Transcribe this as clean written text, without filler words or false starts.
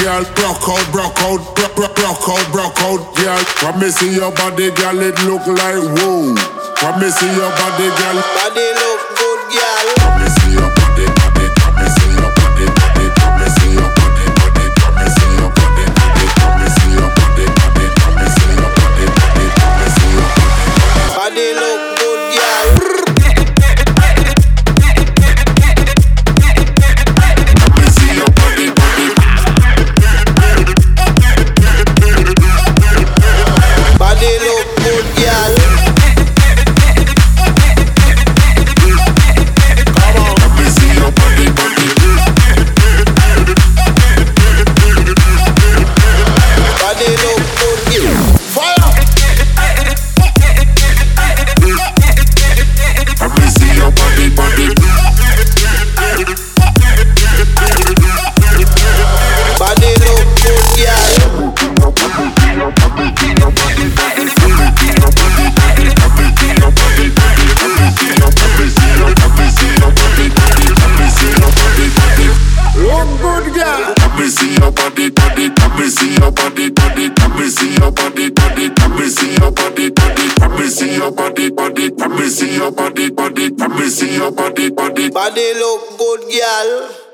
girl. Broke out, girl. Come me see your body, girl. It look like whoa. Come me see your body, girl. Body look good, girl. Come me see your body. Come me see your body. Come me see your body. Come me see your body. Come me see your body. Come me see your body. Come me see your body. Body look good, girl. Come me see your body. Body look good, girl. Come me see your body. Body look good, girl. Fire! Come me see your body. Body look good, girl. Look good, girl. Come me see your body. Come me see your body. Come me see your body. Come me see your body. Come me see your body. Come me see your body. Come me see your body. Body look good, girl.